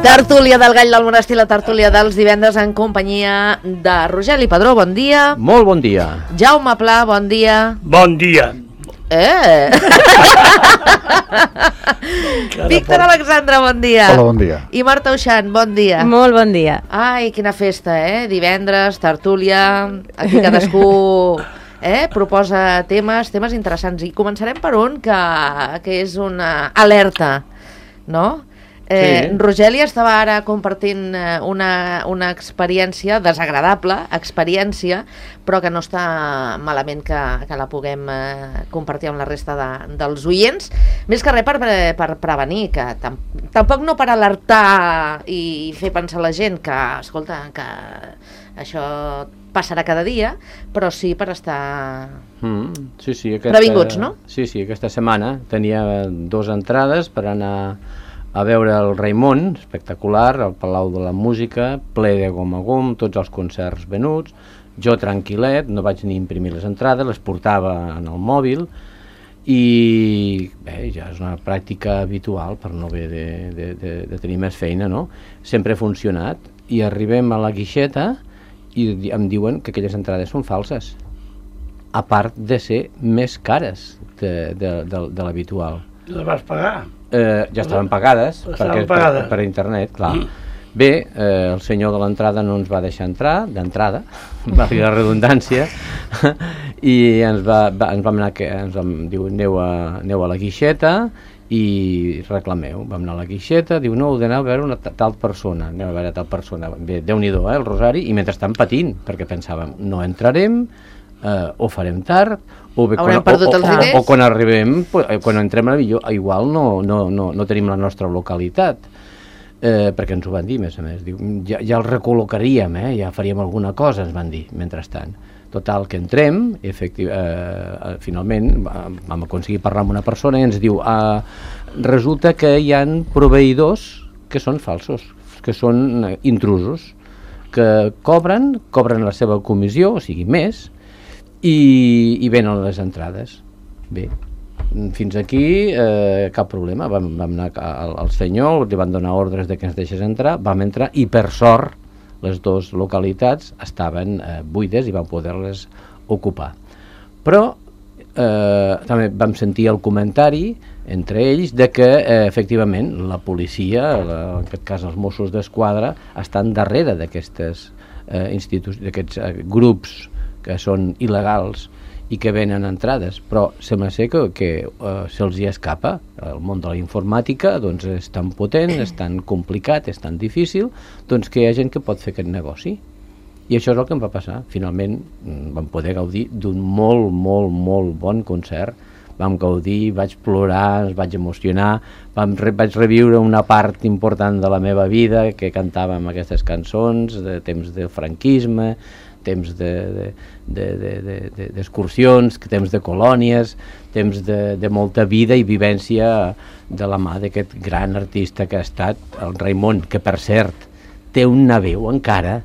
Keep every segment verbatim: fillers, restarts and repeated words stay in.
Tertúlia del Gall del Monestir, la tertúlia dels divendres en companyia de Rogeli Padró, bon dia. Molt bon dia. Jaume Pla, bon dia. Bon dia. Eh! Víctor Alexandre, bon dia. Hola, bon dia. I Marta Uixant, bon dia. Molt bon dia. Ai, quina festa, eh? Divendres, tertúlia, aquí cadascú eh? proposa temes, temes interessants. I començarem per un que, que és una alerta, no? Eh, sí. Rogeli estava ara compartint una, una experiència desagradable, experiència, però que no està malament que, que la puguem eh, compartir amb la resta de, dels oients, més que res per, per prevenir, que tam, tampoc no per alertar i fer pensar a la gent que, escolta, que això passarà cada dia, però sí per estar mm, sí, sí, aquesta, previnguts, no? Sí, sí, aquesta setmana tenia dues entrades per anar a veure el Raimon, espectacular, al Palau de la Música, ple de gom a gom, tots els concerts venuts, jo tranquil·let, no vaig ni imprimir les entrades, les portava en el mòbil, i bé, ja és una pràctica habitual per no haver de, de, de, de tenir més feina, no? Sempre ha funcionat, i arribem a la guixeta i em diuen que aquelles entrades són falses, a part de ser més cares de, de, de, de l'habitual. Les vas pagar? Eh, ja estaven pagades, perquè pagades. Per, per internet, clar. Mm. Bé, eh, el senyor de l'entrada no ens va deixar entrar, d'entrada, va fer la redundància, i ens va, va, ens vam anar, que, ens vam, diu, aneu a, aneu a la guixeta i reclameu. Vam anar a la guixeta, diu, no, heu d'anar a veure una tal persona, aneu a veure tal persona. Bé, Déu-n'hi-do, eh, el rosari, i mentre estan patint, perquè pensàvem, no entrarem, eh, o farem tard, o, bé, quan, o, o, o, o quan arribem, quan entrem a millor, igual no, no, no, no tenim la nostra localitat, eh, perquè ens ho van dir, més a més, diu, ja, ja el recol·locaríem, eh, ja faríem alguna cosa, ens van dir, mentrestant. Total, que entrem, efectiu, eh, finalment vam aconseguir parlar amb una persona i ens diu, eh, resulta que hi ha proveïdors que són falsos, que són intrusos, que cobren, cobren la seva comissió, o sigui, més, I, i venen les entrades. Bé, fins aquí eh, cap problema. Vam, vam anar al, al senyor, li van donar ordres de que ens deixés entrar, vam entrar i per sort les dues localitats estaven eh, buides i vam poder-les ocupar. Però eh, també vam sentir el comentari entre ells de que eh, efectivament la policia, la, en aquest cas els Mossos d'Esquadra, estan darrere d'aquestes eh, institucions, d'aquests eh, grups que són il·legals i que venen entrades, però sembla ser que, que uh, se'ls hi escapa. El món de la informàtica doncs, és tan potent, és tan complicat, és tan difícil, doncs que hi ha gent que pot fer aquest negoci. I això és el que em va passar. Finalment vam poder gaudir d'un molt, molt, molt bon concert. Vam gaudir, vaig plorar, ens vaig emocionar, vam, re, vaig reviure una part important de la meva vida, que cantàvem aquestes cançons, de temps del franquisme, temps d'excursions, de, de, de, de, de, temps de colònies, temps de, de molta vida i vivència de la mà d'aquest gran artista que ha estat el Raimon, que per cert té una veu encara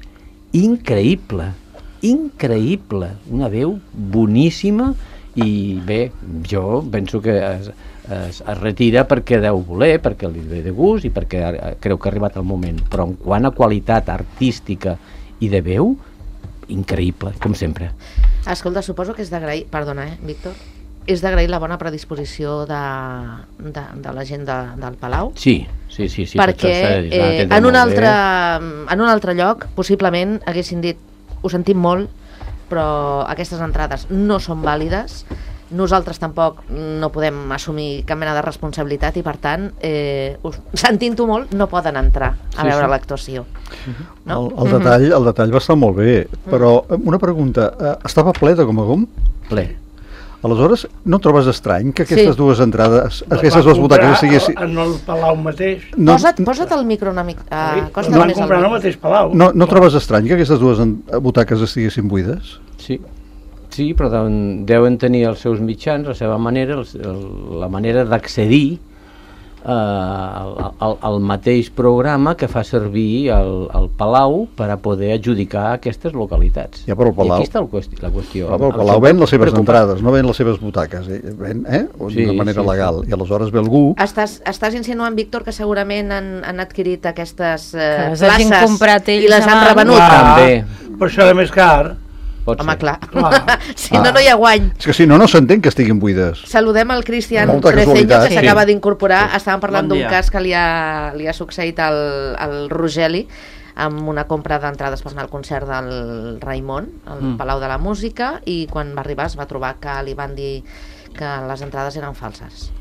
increïble, increïble, una veu boníssima i bé, jo penso que es, es, es retira perquè deu voler, perquè li ve de gust i perquè creu que ha arribat el moment, però en quant a qualitat artística i de veu, increïble, com sempre. Escolta, suposo que és d'agrair, perdona, eh, Víctor, és d'agrair la bona predisposició de, de, de la gent de, del Palau? Sí, sí, sí. sí perquè eh, en, un altre, en un altre lloc, possiblement, haguessin dit, ho sentim molt, però aquestes entrades no són vàlides, nosaltres tampoc no podem assumir cap mena de responsabilitat i per tant, eh, sentint-ho molt, no poden entrar a veure sí, sí. l'actuació. No? El, el, detall, el detall va estar molt bé, però una pregunta, estava ple de gom a gom? Ple. Aleshores, no trobes estrany que aquestes sí. dues entrades, no, aquestes dues butaques estiguessin... En el Palau mateix. No, posa't, posa't el micro una mica... Uh, no, no van comprar en el mateix Palau. No, no trobes estrany que aquestes dues butaques estiguessin buides? Sí. Sí, però deuen, deuen tenir els seus mitjans, la seva manera, el, el, la manera d'accedir eh, el, el, el mateix programa que fa servir el, el Palau per a poder adjudicar aquestes localitats. Ja, però el Palau... I aquí està el qüesti la qüestió. Però el Palau ven les seves entrades, no ven les seves butaques, eh? Ven, eh? Sí, de manera sí, legal. sí. I aleshores ve algú... Estàs, estàs insinuant, Víctor, que segurament han, han adquirit aquestes eh, les hagin places comprat ells i les han abans. revenut. Ah, També. Per això era més car. Pot Home, ser. clar. Clar. Si no, no hi ha guany. És que si no, no s'entén que estiguin buides. Saludem el Cristian Molta Treceño, casualitat. que s'acaba Sí. d'incorporar. Estàvem parlant Bon d'un dia. cas que li ha, li ha succeït al, al Rogeli amb una compra d'entrades per anar al concert del Raimon, al Mm. Palau de la Música, i quan va arribar es va trobar que li van dir que les entrades eren falses.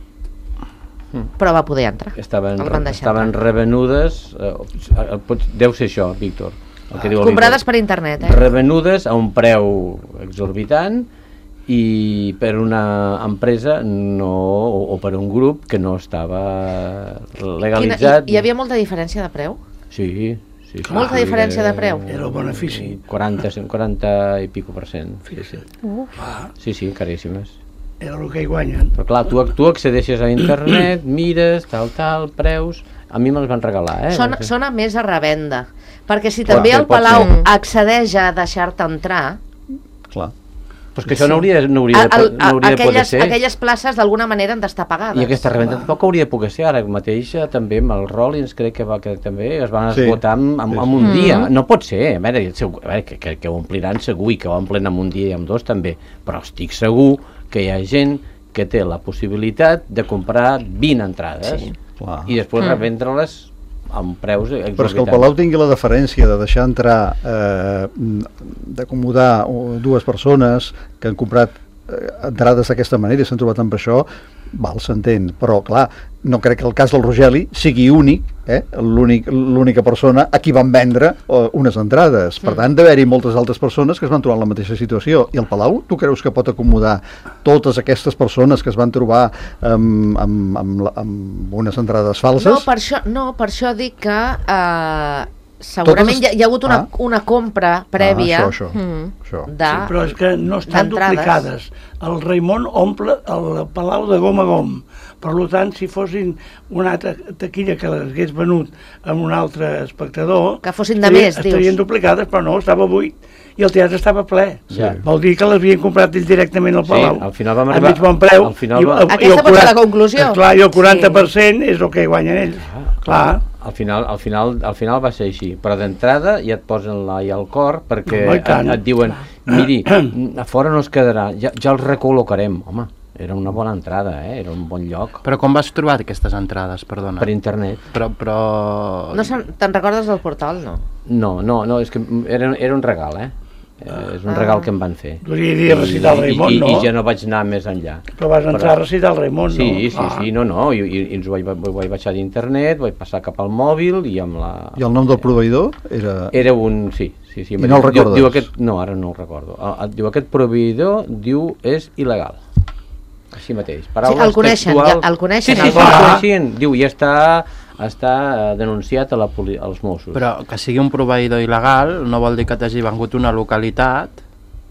Mm. Però va poder entrar. Estaven, El van deixar estaven entrar. revenudes, eh, eh, pot, deu ser això, Víctor. El que diu el Comprades Víctor. per internet, eh? Revenudes a un preu exorbitant i per una empresa no, o, o per un grup que no estava legalitzat. Quina, hi, hi havia molta diferència de preu? Sí, sí, sí. Molta sí, diferència de preu. Era el benefici. quaranta, quaranta i pico per cent. Sí, sí. Ah, Sí, sí, caríssimes. era el que hi guanyen. Però clar, tu, tu accedeixes a internet, mires, tal, tal, preus... A mi me'ls van regalar, eh? Sona, sona més a revenda. Perquè si Clar, també sí, el pot Palau ser. accedeix a deixar-te entrar, Clar. Però és que això no hauria, no hauria, de, el, no hauria de poder aquelles, ser. aquelles places d'alguna manera han d'estar pagades. I aquesta revenda tampoc hauria de poder ser. Ara mateix eh, també amb el Rollins crec que, va, que també es van Sí. esgotar amb, amb, Sí, amb un sí. dia. Mm. No pot ser. A veure, segur, a veure que, que, que ho ompliran segur i que ho omplen amb un dia i amb dos també. Però estic segur que hi ha gent que té la possibilitat de comprar vint entrades Sí. Clar. i després Mm. revendre-les amb preus exorbitants. Però és que el Palau tingui la deferència de deixar entrar, eh, d'acomodar uh, dues persones que han comprat eh, entrades d'aquesta manera i s'han trobat amb això, val, s'entén. Però, clar, no crec que el cas del Rogeli sigui únic, eh, l'únic, l'única persona a qui van vendre uh, unes entrades. Per tant, d'haver-hi moltes altres persones que es van trobar en la mateixa situació. I el Palau, tu creus que pot acomodar totes aquestes persones que es van trobar amb, amb, amb, la- amb unes entrades falses? No, per això, no, per això dic que eh, segurament Totes- hi, ha, hi ha hagut una, Ah. una compra prèvia Ah, això, això, mm, això. de... Sí, però és que no estan d'entrades. duplicades. El Raimon omple el Palau de gom a gom. Per tant, si fossin una altra taquilla que les hagués venut amb un altre espectador... Que fossin de estarien- més, dius. Estarien duplicades, però no, estava buit. I el teatre estava ple. Sí. Vol dir que les havien comprat ells directament al Sí, Palau. al final vam a arribar- mig bon preu. al final i- va- i el Aquesta pot ser la quaranta conclusió. Clar, i el quaranta per cent és el que guanyen ells. Clar. Al final, al, final, al final va ser així, però d'entrada ja et posen la i al cor perquè Home, i et, tant. et diuen, miri, a fora no es quedarà, ja, ja el recol·locarem. Home, era una bona entrada, eh? Era un bon lloc. Però com vas trobar aquestes entrades, perdona? Per internet. Però... però... No se'n- te'n recordes del portal, no? No, no, no, és que era, era un regal, eh? Eh, és un regal que em van fer. Podria dir recitar el Raimon, I, i, no? I ja no vaig anar més enllà. Però vas entrar a recitar el Raimon, Sí, no? sí, sí, no, no, i, i, i ens ho vaig, ho vaig baixar d'internet, vaig passar cap al mòbil i amb la... I el nom del proveïdor era... Era un... Sí, sí, sí. I no el diu, recordes? diu aquest, no, ara no el recordo. El, el, diu aquest proveïdor, diu, és il·legal. Així mateix. Paraules el coneixen, textuals. ja el coneixen, Sí, sí, el sí, el bar. coneixien. Diu, ja està, està eh, denunciat a la poli, als Mossos. Però que sigui un proveïdor il·legal no vol dir que t'hagi vengut una localitat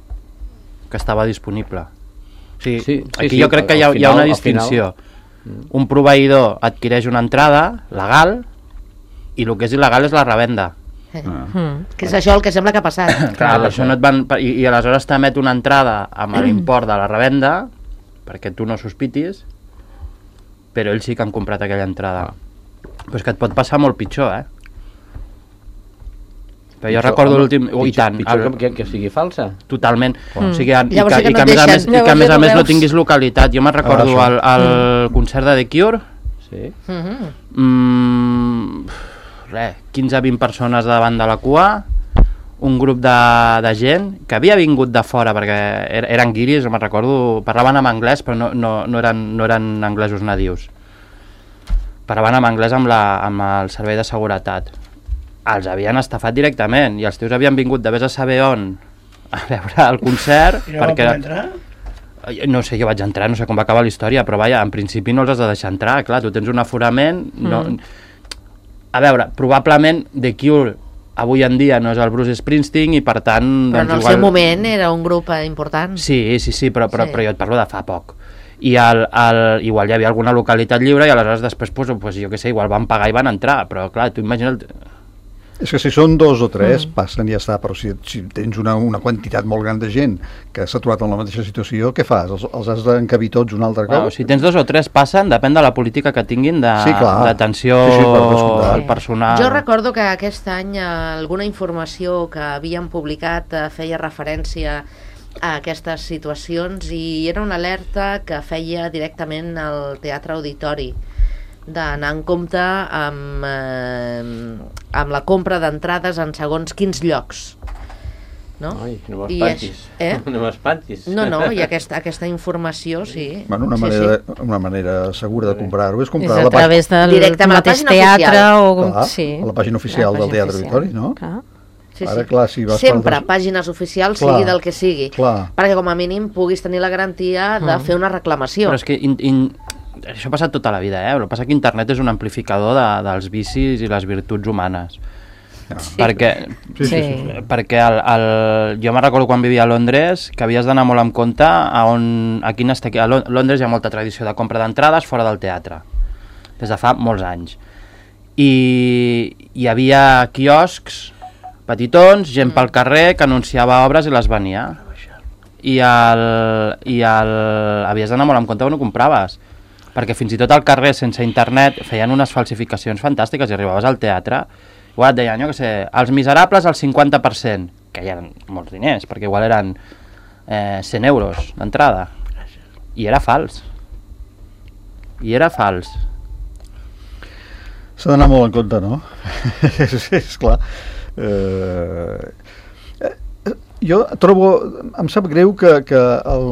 que estava disponible. O sigui, Sí, sí, aquí sí, jo crec que hi ha, al hi ha una final- al distinció. Un proveïdor adquireix una entrada legal i el que és il·legal és la revenda. Eh. Ah. Mm. Que és això el que sembla que ha passat. Clar, això no et van, i, i aleshores t'emet una entrada amb l'import de la revenda perquè tu no sospitis, però ells sí que han comprat aquella entrada. Però és que et pot passar molt pitjor, eh? Però jo Pitjor, recordo home, l'últim... Oh, i pitjor- tant, Pitjor el- que, que, que sigui falsa. totalment. Mm. O sigui, i, Llavors que, sí que i no que, a més a deixen. més, i que Llavors a més, ja a no més no veus. tinguis localitat. Jo me'n recordo això. al, al concert de The Cure, Sí. Mm-hmm. mm, res, quinze a vint persones davant de la cua, un grup de, de gent que havia vingut de fora perquè er, eren guiris, me'n recordo, parlaven en anglès però no, no, no, eren, no eren anglesos nadius, parlaven en anglès amb, la, amb el servei de seguretat. Els havien estafat directament i els teus havien vingut de vés a saber on a veure el concert I no van perquè poder entrar? no sé, jo vaig entrar, no sé com va acabar la història, però vaja, en principi no els has de deixar entrar, clar, tu tens un aforament, no... A veure, probablement The Cure avui en dia no és el Bruce Springsteen i per tant... Però en doncs, el seu moment era un grup eh, important. Sí, sí, sí, però, però, Sí. però jo et parlo de fa poc. i el, el, igual hi havia alguna localitat lliure i aleshores després, pues, pues, jo què sé, igual van pagar i van entrar, però clar, tu imagina't... És que si són dos o tres, mm. passen i ja està, però si, si tens una, una quantitat molt gran de gent que s'ha trobat en la mateixa situació, què fas? Els, els has d'encabir tots un altre cop? Bueno, si tens dos o tres passen, depèn de la política que tinguin d'atenció sí, sí, al personal. Jo recordo que aquest any alguna informació que havien publicat feia referència a aquestes situacions i era una alerta que feia directament al Teatre Auditori, d'anar en compte amb, eh, amb la compra d'entrades en segons quins llocs. No? Ai, no I m'espantis. és, eh? No m'espantis. No, no, i aquesta, aquesta informació, sí. Bueno, una, sí, manera, sí. una manera segura de comprar-ho és És comprar a la pàgina... través del Directe amb la mateix pàgina teatre oficial. o... Clar, sí, a la pàgina oficial la del pàgina Teatre oficial. Auditori, no? Clar. Sí, Ara, sí. clar, si vas Sempre per altres- pàgines oficials, Clar, sigui del que sigui, clar. perquè com a mínim puguis tenir la garantia de Mm. fer una reclamació. Però és que in, in, això ha passat tota la vida, eh? El que passa que internet és un amplificador de, dels vicis i les virtuts humanes. Sí. Perquè, Sí, sí, sí. Sí. perquè el, el, jo me'n recordo quan vivia a Londres que havies d'anar molt en compte a on, a quin estar, a Londres hi ha molta tradició de compra d'entrades fora del teatre des de fa molts anys i hi havia quioscs petitons, gent pel carrer que anunciava obres i les venia i, el, i el, havies d'anar molt en compte on ho compraves perquè fins i tot al carrer sense internet feien unes falsificacions fantàstiques i arribaves al teatre igual et deien, jo què sé, els Miserables al cinquanta per cent, que hi eren molts diners, perquè igual eren eh, cent euros d'entrada. I era fals. I era fals. S'ha d'anar molt en compte, no? és, és clar. Eh, eh, jo trobo... Em sap greu que, que el,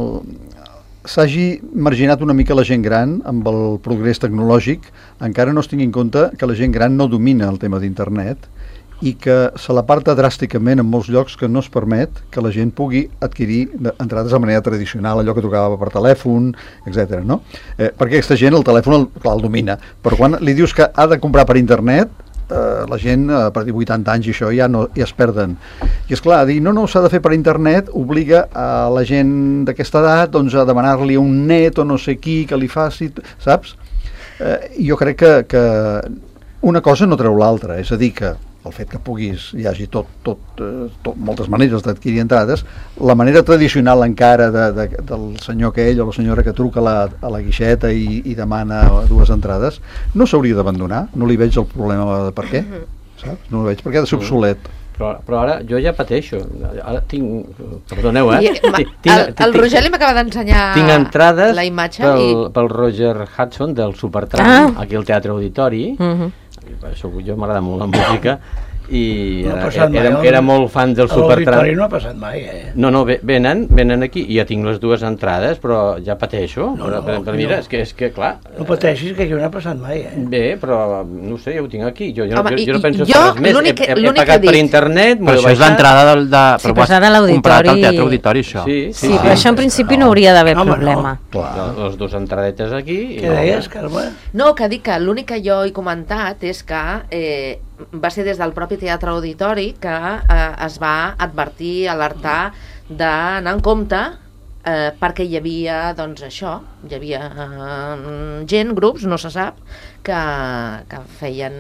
s'hagi marginat una mica la gent gran amb el progrés tecnològic, encara no es tingui en compte que la gent gran no domina el tema d'internet i que se l'aparta dràsticament en molts llocs que no es permet que la gent pugui adquirir entrades de manera tradicional, allò que tocava per telèfon, etcètera. No? Eh, perquè aquesta gent el telèfon el, clar, el domina, però quan li dius que ha de comprar per internet, eh, la gent a partir de vuitanta anys i això ja, no, ja es perden. I és clar, dir no, no, s'ha de fer per internet obliga a la gent d'aquesta edat doncs, a demanar-li un net o no sé qui que li faci, saps? Eh, jo crec que, que una cosa no treu l'altra, és a dir que el fet que puguis, hi hagi tot, tot, eh, tot moltes maneres d'adquirir entrades, la manera tradicional encara de, de, del senyor aquell o la senyora que truca a la, a la guixeta i, i demana dues entrades, no s'hauria d'abandonar, no li veig el problema de per què, saps? No li veig, perquè ha de ser obsolet. Però, però ara jo ja pateixo, ara tinc, perdoneu, eh? I, ma, Tinc- tinc- el, el tinc- Roger m'acaba d'ensenyar Tinc entrades la imatge pel, i... pel Roger Hudson del Supertramp, Ah. aquí al Teatre Auditori. Mhm. Això, jo m'agrada molt la música i No ha era, passat mai, era, el- era molt fan del A l'auditori Supertramp. no ha passat mai, eh? No, no, ve- venen, venen aquí i ja tinc les dues entrades, però ja pateixo. No, però, no, però, però mira, no. és que, és que clar... No pateixis, que aquí no ha passat mai, eh? Bé, però no sé, jo ho tinc aquí. Jo, jo, Home, jo, i- jo no penso i- fer jo res més. l'únic que- He, he, he l'únic que pagat he per dit- internet, m'ho Però he això és baixat. l'entrada del... De, Sí, però però ho has s'ha de l'auditori comprat al Teatre i- Auditori, això. Sí, Sí, sí, però sí. això en principi no hauria d'haver Home, no. problema. Clar. Les dues entradetes aquí. i Què no, deies, Carme? No, que dic que l'únic que jo he comentat és que eh, va ser des del propi Teatre Auditori que eh, es va advertir, alertar d'anar en compte eh, perquè hi havia, doncs això, hi havia eh, gent, grups, no se sap, que, que feien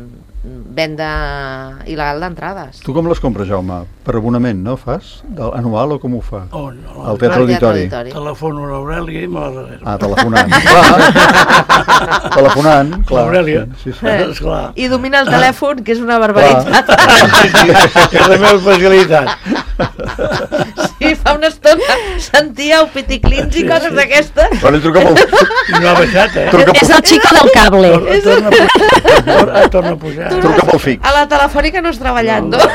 venda il·legal d'entrades. Tu com les compres, Jaume? Per abonament, no? Fas? Del, anual o com ho fa? Oh, no. Al Teatre Al Auditori. Telefono a l'Aurèlia i me la reservo. Ah, telefonant. Clar. Telefonant, clar. L'Aurèlia. Sí, sí. Eh, Esclar. I domina el telèfon, que és una barbaritat. És la meva especialitat. Sí, fa una estona sentia el piticlins i coses d'aquestes. Però ell truca pel... I no ha baixat, eh? Truca És el xico del cable. Torna, torna, a pujar, torna, torna a pujar. Truca pel fix. A la telefònica no és treballant, no?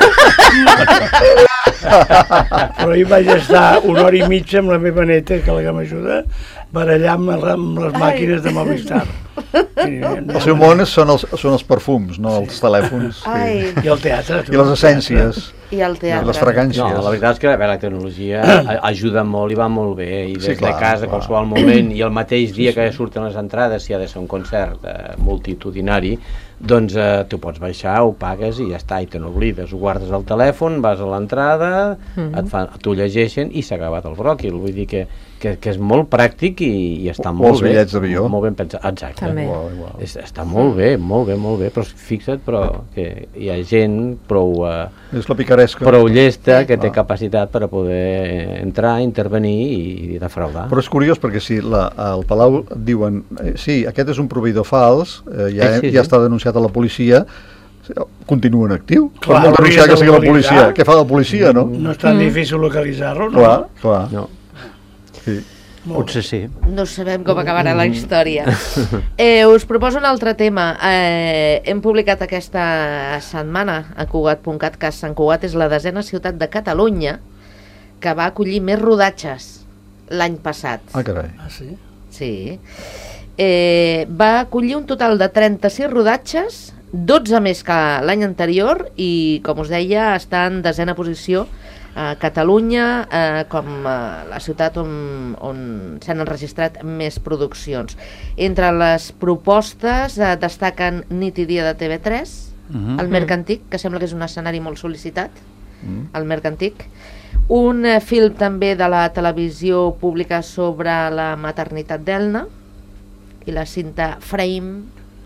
Però ahir vaig estar una hora i mitja amb la meva neta, que la que m'ajuda, barallant amb, amb les màquines de Movistar. I, El seu món és- són els, són els perfums, no els telèfons. Sí. Ai, I el teatre. tu. I les essències. I el teatre. Les fragàncies. No, la veritat és que a veure, la tecnologia a- ajuda molt i va molt bé, i des Sí, clar, de casa, a clar. qualsevol moment, i el mateix dia que surten les entrades, si ha de ser un concert eh, multitudinari, doncs eh, tu pots baixar, ho pagues i ja està, i te n'oblides, ho guardes al telèfon, vas a l'entrada, Mhm. et fan, t'ho llegeixen i s'ha acabat el bròquil. Vull dir que, que, que és molt pràctic i, i està O molt els bé. bitllets d'avió. Molt ben pensat, exacte. També. Igual, igual. És, està molt bé, molt bé, molt bé, però fixa't però que hi ha gent prou, eh, És la picaresca. prou llesta Sí. que té Clar. capacitat per a poder entrar, intervenir i, i defraudar. Però és curiós perquè si la, al Palau et diuen eh, sí, aquest és un proveïdor fals, eh, ja, Sí, sí, ja sí. està denunciat a la policia, continua en actiu. Clar, Per molt denunciar hauria que de sigui la localitzar. policia. Què fa la policia, no? No és tan difícil localitzar-lo, no? Clar, clar. No. Sí. Potser sí. No sabem com acabarà la història. Eh, us proposo un altre tema. Eh, hem publicat aquesta setmana a Cugat punt cat que Sant Cugat és la desena ciutat de Catalunya que va acollir més rodatges l'any passat. Ah, carai. Ah, sí? Sí. Eh, va acollir un total de trenta-sis rodatges, dotze més que l'any anterior i, com us deia, està en desena posició a Catalunya eh, com eh, la ciutat on, on s'han enregistrat més produccions. Entre les propostes eh, destaquen Nit i dia de T V tres, Mhm. el Mercantic, que sembla que és un escenari molt sol·licitat, Mm. el Mercantic, un eh, film també de la televisió pública sobre la maternitat d'Elna i la cinta Frame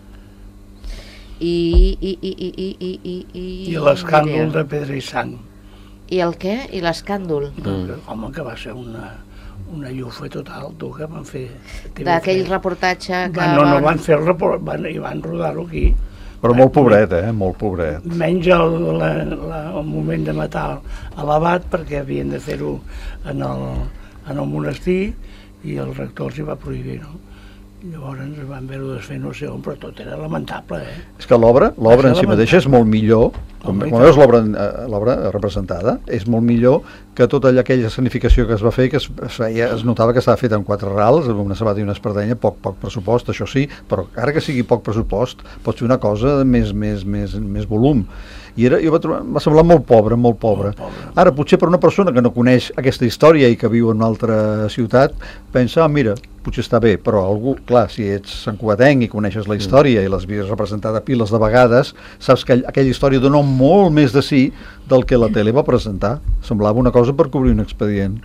i i i i i i i, i, I l'escàndol de Pedra i Sang. i el què? I l'escàndol Mm. Home, que va ser una, una llufa total, tu, que van fer... d'aquell reportatge que Van, no, no van fer el report, van, i van rodar-ho aquí. Però molt pobret, eh? Molt pobret. Menys el, la, la, el moment de matar a l'abat, perquè havien de fer-ho en, el, en el monestir i el rector s'hi va prohibir, no? Llavors ens van veure desfer no sé on, però tot era lamentable, eh? És que l'obra, l'obra en Això si mateixa és molt millor, quan, Home, i quan tant. veus l'obra eh, l'obra representada, és molt millor que tota allà aquella escenificació que es va fer, que es, es, feia, es notava que estava feta amb quatre rals, amb una sabata i una espardenya, poc, poc pressupost, això sí, però ara que sigui poc pressupost, pots fer una cosa de més, més, més, més volum. I era, jo va, trobar, va semblar molt pobre, molt pobre. Molt pobre. Ara, potser per una persona que no coneix aquesta història i que viu en una altra ciutat, pensa, ah, mira, potser està bé, però algú, clar, si ets santcugatenc i coneixes la història i l'has vist representada piles de vegades, saps que aquella història dona molt més de sí del que la tele va presentar. Semblava una cosa per cobrir un expedient.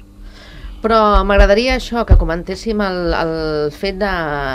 Però m'agradaria això, que comentéssim el, el fet de,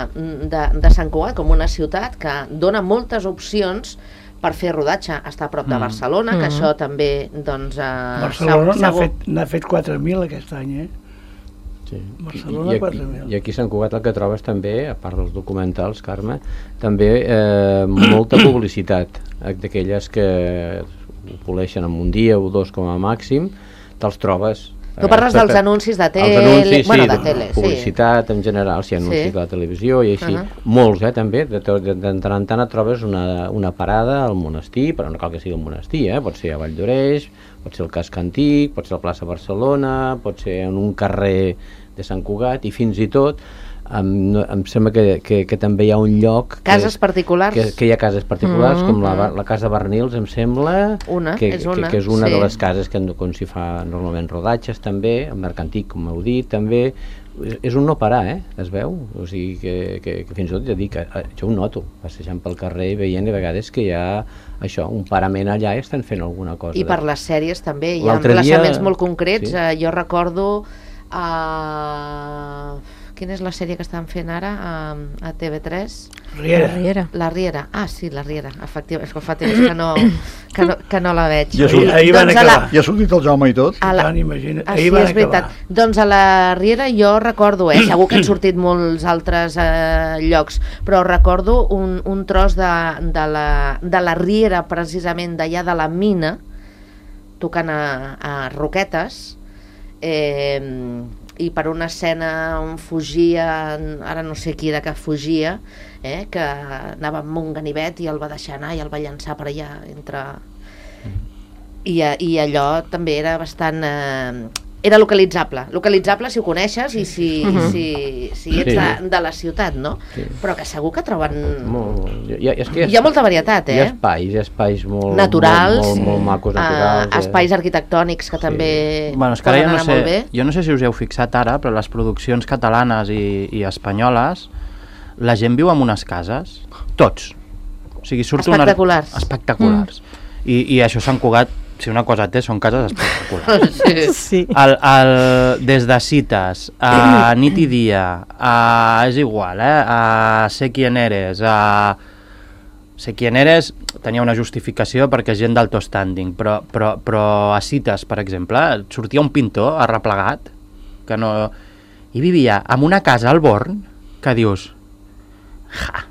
de, de Sant Cugat com una ciutat que dona moltes opcions per fer rodatge. Està a prop de Mm. Barcelona, que Mm. això també, doncs... Eh, Barcelona s'ha- n'ha segur- fet, n'ha fet quatre mil aquest any, eh? Sí. Barcelona, I, i, quatre aquí, mil. I aquí a Sant Cugat el que trobes també, a part dels documentals, Carme, també eh, molta publicitat, eh, d'aquelles que ho poleixen en un dia o dos com a màxim, te'ls trobes. Tu parles Eh, dels per- anuncis de els tele, anuncis, bueno, sí, de tele, sí. publicitat en general, sí, anuncis Sí. de la televisió i així, Uh-huh. molts, eh, també, de, de, de, de tant en tant et trobes una, una parada al monestir, però no cal que sigui un monestir, eh? Pot ser a Vall d'Oreix, pot ser al Casc Antic, pot ser a la plaça Barcelona, pot ser en un carrer de Sant Cugat, i fins i tot em, no- em sembla que, que, que també hi ha un lloc Cases que, particulars. que, que hi ha cases particulars, Mm. com la, la casa Barnils, em sembla Una, que, és una, que, que és una sí. de les cases que, on s'hi fa normalment rodatges també, el Mercantic, com heu dit, també és, és un no parar, eh? Es veu? O sigui que, que, que fins i tot ja dic, que, eh, jo ho noto, passejant pel carrer i veient a vegades que hi ha això, un parament allà i estan fent alguna cosa. I per de- les sèries també, hi ha L'altre dia- emplaçaments molt concrets. sí. Eh, jo recordo... Uh, quina és la sèrie que estan fent ara a, a T V tres? Riera. Riera. La Riera. Ah, sí, la Riera, efectivament. És que fa temps que no, que no, que no la veig. I això- Ahir, ahir van Doncs a la- acabar. I ha sortit el Jaume i tot? A la... Tant, imagina. Ah, Ahir sí, van és veritat. acabar. Doncs a la Riera jo recordo, eh, segur que han sortit molts altres eh, llocs, però recordo un, un tros de, de, la, de la Riera, precisament d'allà de la mina, tocant a, a Roquetes, eh, i per una escena on fugia, ara no sé qui era que fugia, eh, que anava amb un ganivet i el va deixar anar i el va llançar per allà entre... I, I allò també era bastant... Eh, era localitzable. Localitzable si ho coneixes i si, Mhm. si, si ets Sí. de, de la ciutat, no? Sí. Però que segur que troben... Molt, hi, ha, és que hi, ha, Hi ha molta varietat, hi ha eh? espais, hi ha espais molt, Naturals, molt, molt, molt macos, eh, naturals. eh. espais arquitectònics que també Bueno, és que ara poden jo no, anar molt bé. sé, jo no sé si us heu fixat ara, però les produccions catalanes i, i espanyoles, la gent viu en unes cases, tots. O sigui, surt Espectaculars. Una... Espectaculars. Mm. I, I això Sant Cugat, si una cosa té, són cases espectaculars. Sí. Sí. El, el, des de cites, a nit i dia, a, és igual, eh? A sé quién eres, a... Sé quién eres tenia una justificació perquè és gent d'alto standing, però, però, però a cites, per exemple, sortia un pintor arreplegat que no... i vivia en una casa al Born que dius... Ja.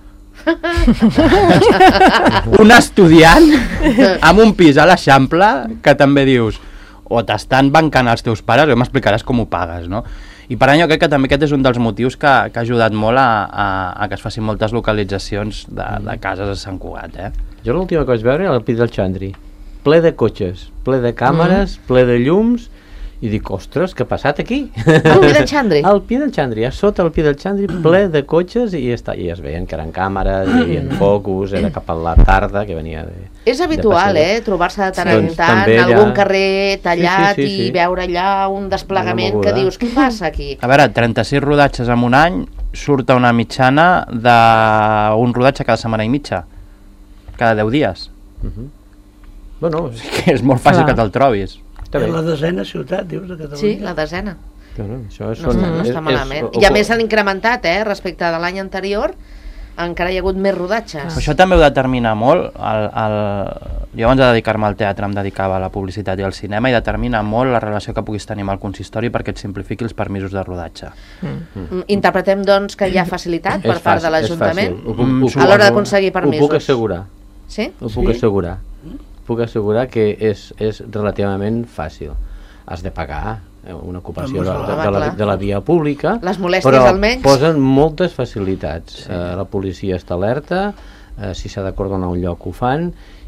Un estudiant amb un pis a l'Eixample que també dius o t'estan bancant els teus pares o m'explicaràs com ho pagues, no? I per tant jo crec que també aquest és un dels motius que, que ha ajudat molt a, a, a que es facin moltes localitzacions de, de cases a Sant Cugat, eh? Jo l'última que vaig veure era el Pi del Xandri, ple de cotxes, ple de càmeres, mm. ple de llums, i dic, ostres, què ha passat aquí? El Pi del Xandri? El Pi del Xandri, a sota el Pi del Xandri, ple de cotxes, i, està, i es veien que eren càmeres, hi havia focus, era cap a la tarda, que venia de... És habitual, eh, trobar-se de tant en Doncs tant també algun allà- carrer tallat Sí, sí, sí, sí. i veure allà un desplegament Una que moguda. dius, què passa aquí? A veure, trenta-sis rodatges en un any surt a una mitjana d'un rodatge cada setmana i mitja, cada deu dies. Uh -huh. Bueno, sí, Que és molt fàcil Clar. que te'l trobis. està bé. És la desena ciutat, dius, de Catalunya. Sí, la desena. Bueno, això és, No està, no és- està és- malament. és- I a més s'han incrementat, eh, respecte de l'any anterior, encara hi ha hagut més rodatges. Això també ho determina molt. El, el... Jo abans de dedicar-me al teatre em dedicava a la publicitat i al cinema i determina molt la relació que puguis tenir amb el consistori perquè et simplifiqui els permisos de rodatge. Mm, Interpretem, doncs, que hi ha facilitat per és part de fàcil, és l'Ajuntament fàcil. Ho puc- Mm, ho puc- a l'hora d'aconseguir Ho permisos. puc assegurar, Sí? ho puc Sí? assegurar. Puc assegurar que és, és relativament fàcil. Has de pagar eh, una ocupació de, Home, de, clar. de, la, de la via pública, Les molèsties, però almenys. posen moltes facilitats. Sí. Eh, la policia està alerta, eh, si s'ha de coordinar un lloc ho fan,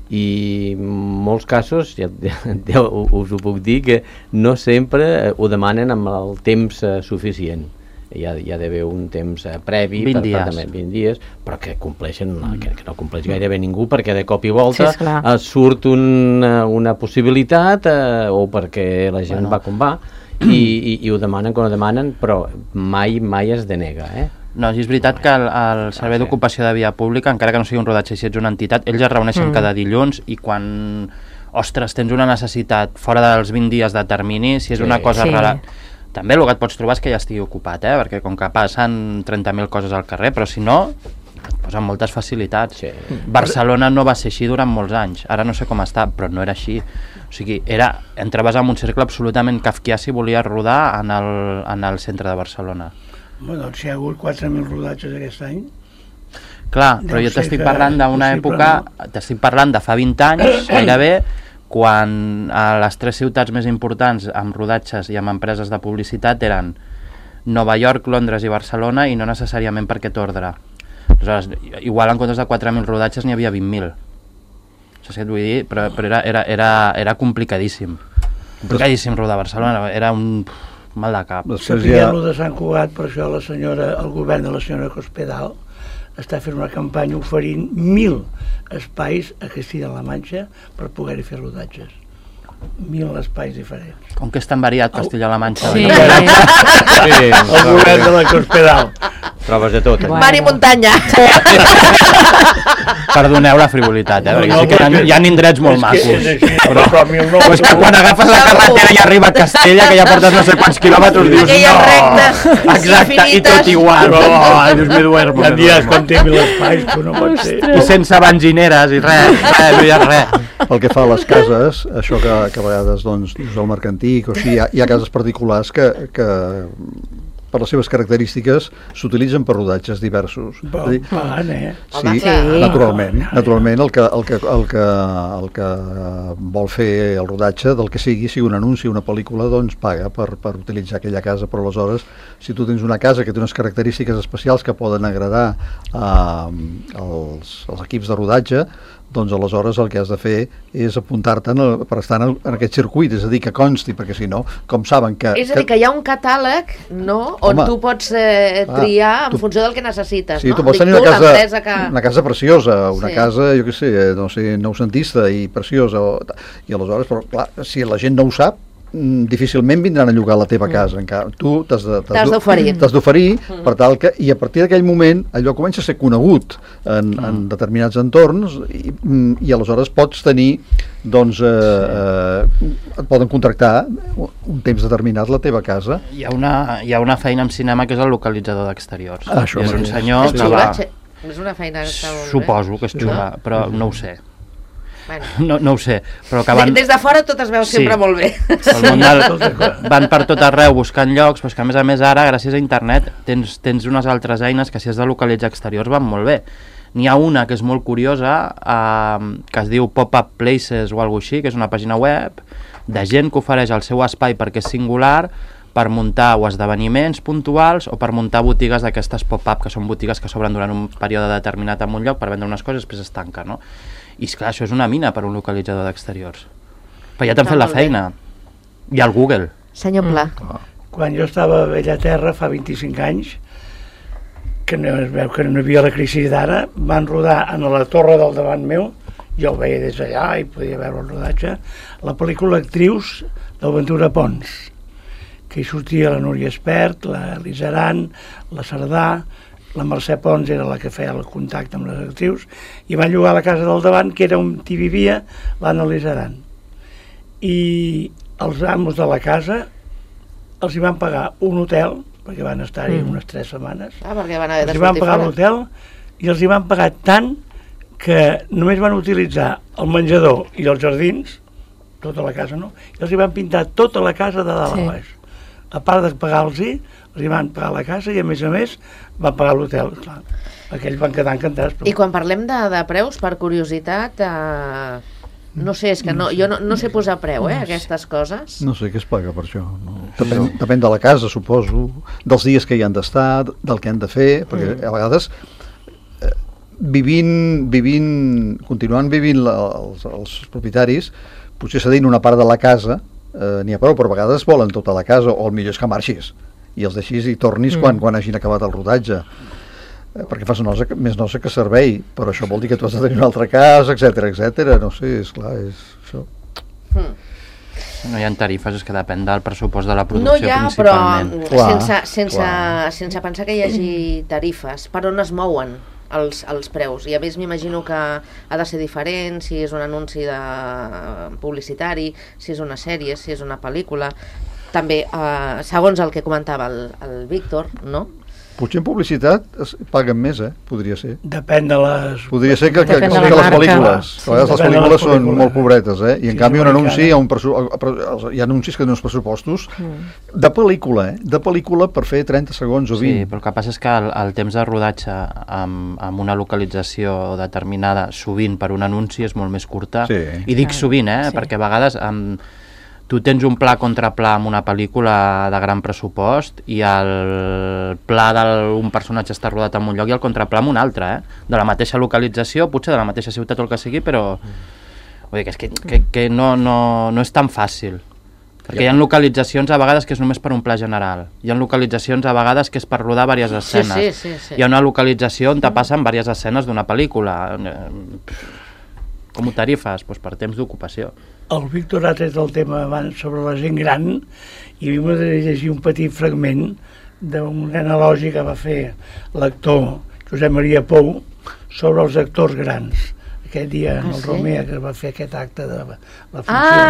i en molts casos, ja, ja, ja us ho puc dir, que no sempre eh, ho demanen amb el temps eh, suficient. Hi ha, hi ha d'haver un temps eh, previ, vint per, dies. per, també, vint dies, però que compleixen, mm. que, que no compleix gairebé ningú, perquè de cop i volta Sí, esclar. eh, surt un, eh, una possibilitat eh, o perquè la gent Bueno. va com va i, i, i ho demanen quan ho demanen, però mai mai es denega, eh? No, és veritat que el, el Servei Ah, sí. d'Ocupació de Via Pública, encara que no sigui un rodatge, si ets una entitat, ells es reuneixen Mm. cada dilluns i quan, ostres, tens una necessitat fora dels vint dies de termini, si és Sí. una cosa Sí. rara... També el que et pots trobar és que ja estigui ocupat, eh? Perquè com que passen trenta mil coses al carrer, però si no, et posen moltes facilitats. Sí. Barcelona no va ser així durant molts anys, ara no sé com està, però no era així. O sigui, era, entraves en un cercle absolutament kafkià si volies rodar en el, en el centre de Barcelona. Bueno, doncs si hi ha hagut quatre mil rodatges aquest any, Clar, Deu però jo ser t'estic que parlant d'una possible, època, t'estic parlant de fa vint anys, gairebé, quan a les tres ciutats més importants amb rodatges i amb empreses de publicitat eren Nova York, Londres i Barcelona, i no necessàriament per aquest ordre. Aleshores, igual en comptes de quatre mil rodatges n'hi havia vint mil. Saps què et vull dir? Però, però era, era, era, era complicadíssim. Complicadíssim rodar a Barcelona, era un pff, mal de cap. Després sapiguem ja... lo de Sant Cugat, per això la senyora, el govern de la senyora Cospedal està fent una campanya oferint mil espais a Castilla-La Manxa per poder-hi fer rodatges. Mil espais diferents. Com que és tan variat Castilla-La Manxa. Sí. Sí, El govern de la Cospedal. trobes de tot. Eh? Bueno. Mar i muntanya. Perdoneu la frivolitat, eh? No, Perquè no, sí que hi ha, perquè- hi ha indrets molt És que macos. és així, Però, però mil nou- però és que quan agafes la carretera i arriba a Castella, que ja portes no sé quants quilòmetres, dius Aquelles no! rectes Exacte, i infinites. tot igual. Oh, ai, Dios me duermo. Hi ha me dies duermo. quan té mil espais, però no pot ser. I sense benzineres i res, res, no hi ha res. Pel que fa a les cases, això que, que a vegades doncs, dius el mercantic o així, hi ha, hi ha cases particulars que, que per les seves característiques s'utilitzen per rodatges diversos. És a Però dir, pagant, eh? Home, Sí, clar. naturalment, naturalment el que, el, que, el, que, el que vol fer el rodatge del que sigui, sigui un anunci, una pel·lícula, doncs paga per, per utilitzar aquella casa, però aleshores si tu tens una casa que té unes característiques especials que poden agradar eh, als, als equips de rodatge, doncs aleshores el que has de fer és apuntar-te en el- per estar en, el, en aquest circuit, és a dir, que consti, perquè si no, com saben que... És a dir, que hi ha un catàleg, no?, on Home, tu pots eh, clar, triar en tu- funció del que necessites, Sí, no? tu pots Dic, tenir una tu, casa, l'empresa que... una casa preciosa, una Sí. casa, jo què sé, no sé, noucentista i preciosa, o, i aleshores, però clar, si la gent no ho sap, mm, difícilment vindran a llogar la teva casa. Encara, tu t'has de- T'has d'oferir. T'has d'oferir, per tal que, i a partir d'aquell moment allò comença a ser conegut en, en determinats entorns i, mm, i aleshores pots tenir, doncs, eh, eh, et poden contractar un temps determinat la teva casa. Hi ha una, hi ha una feina en cinema que és el localitzador d'exteriors. Ah, això I és un mateix. senyor És que xula, va... xe- és una feina que està molt bé. Suposo que és xula, però no ho sé. Bueno. No, no ho sé, però que Van... van... Des de fora tot es veu Sí. sempre molt bé. El món del... van per tot arreu buscant llocs, però és que a més a més ara, gràcies a internet, tens, tens unes altres eines que si has de localitzar exteriors van molt bé. N'hi ha una que és molt curiosa, eh, que es diu Pop-Up Places o alguna així, que és una pàgina web de gent que ofereix el seu espai perquè és singular per muntar o esdeveniments puntuals o per muntar botigues d'aquestes pop-up, que són botigues que s'obren durant un període determinat en un lloc per vendre unes coses i després es tanca, no? I esclar, això és una mina per un localitzador d'exteriors. Però ja t'han Està fet la molt bé. feina. I el Google. Senyor Pla. Quan jo estava a Bellaterra fa vint-i-cinc anys, que no es veu que no hi havia la crisi d'ara, van rodar en la torre del davant meu, jo el veia des d'allà i podia veure el rodatge, la pel·lícula Actrius del Ventura Pons, que hi sortia la Núria Espert, la Lisaran, la Cerdà, la Mercè Pons era la que feia el contacte amb les actrius, i van llogar la casa del davant, que era on hi vivia l'Anna Lisaran. I els amos de la casa els hi van pagar un hotel, perquè van estar-hi Mm. unes tres setmanes, Ah, perquè van haver els de hi van sortir pagar fora. l'hotel i els hi van pagar tant que només van utilitzar el menjador i els jardins, tota la casa, no? I els hi van pintar tota la casa de dalt Sí. a baix. A part de pagar-los-hi, els hi van pagar la casa i a més a més van pagar l'hotel, clar. Aquells van quedar encantats. Però... I quan parlem de, de preus, per curiositat, eh, no sé, és que no, jo no, no sé posar preu, eh, a aquestes coses. No sé què es paga per això. No. Depèn, depèn de la casa, suposo, dels dies que hi han d'estar, del que han de fer, perquè a vegades eh, vivint, vivint, continuant vivint la, els, els propietaris, potser cedint una part de la casa, eh, n'hi ha prou, però a vegades volen tota la casa, o el millor és que marxis, i els deixis i tornis mm. quan, quan hagin acabat el rodatge. Eh, perquè fas nosa, més nosa que servei, però això vol dir que tu has de tenir una altra casa, etcètera, etcètera. No sé, és clar, és això. Mm. No hi ha tarifes, és que depèn del pressupost de la No producció hi ha, però principalment. Clar, sense, sense, clar. sense pensar que hi hagi tarifes, per on es mouen els, els preus? I a més m'imagino que ha de ser diferent si és un anunci de publicitari, si és una sèrie, si és una pel·lícula. També, eh, segons el que comentava el, el Víctor, no? Potser en publicitat es paguen més, eh? Podria ser. Depèn de les... Podria ser que, que, que, Depèn de que la les marca. pel·lícules. Sí. A vegades les Depèn de les pel·lícules són pel·lícules. molt pobretes, eh? I en Sí, canvi un és anunci, hi americana. ha, un pressu... hi ha anuncis que tenen uns pressupostos de pel·lícula, eh? De pel·lícula per fer trenta segons o Sí, vint. però el que passa és que el, el temps de rodatge amb, amb una localització determinada, sovint per un anunci, és molt més curta. Sí. I dic Ah, sovint, eh? sí. Perquè a vegades amb, tu tens un pla contra pla amb una pel·lícula de gran pressupost i el pla d'un personatge està rodat en un lloc i el contrapla en un altre, eh? De la mateixa localització, potser de la mateixa ciutat o el que sigui, però vull dir que és, que, que, que no, no, no és tan fàcil. Perquè hi ha localitzacions a vegades que és només per un pla general. Hi ha localitzacions a vegades que és per rodar diverses Sí, escenes. sí, sí, sí. Hi ha una localització on te passen diverses escenes d'una pel·lícula. Eh, Com ho tarifes? Pues per temps d'ocupació. El Víctor ha tret el tema abans sobre la gent gran i a mi m'agradaria llegir un petit fragment d'un analògic que va fer l'actor Josep Maria Pou sobre els actors grans. Aquest dia en Ah, el sí? Romea que va fer aquest acte de la funció.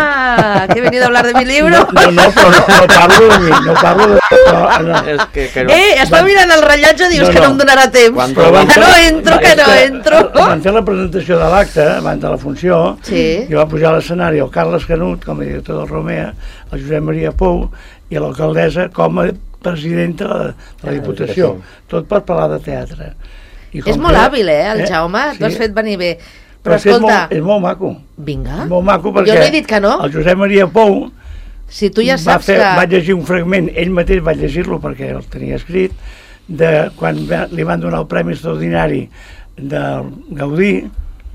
Ah, que he venido a hablar de mi libro. No, no, no, però no, no parlo de mi, no parlo de... No, no. És que, que no. Eh, estava mirant el rellotge, dius No, que no no. em donarà temps. Quan- Però van Que fer- no entro, que és no entro. Van fer la presentació de l'acte, abans de la funció, Sí. i va pujar a l'escenari el Carles Canut, com a director del Romea, el Josep Maria Pou i l'alcaldessa com a presidenta de la, de la Diputació, tot per parlar de teatre. I com És molt que- hàbil, eh, el Jaume? Sí. T'ho has fet venir bé. Però és que és escolta, molt, és molt maco. vinga, És molt maco perquè jo no he dit que no. el Josep Maria Pou Si tu ja va, saps fer, va que... llegir un fragment, ell mateix va llegir-lo perquè el tenia escrit, de quan va, li van donar el Premi Extraordinari del Gaudí,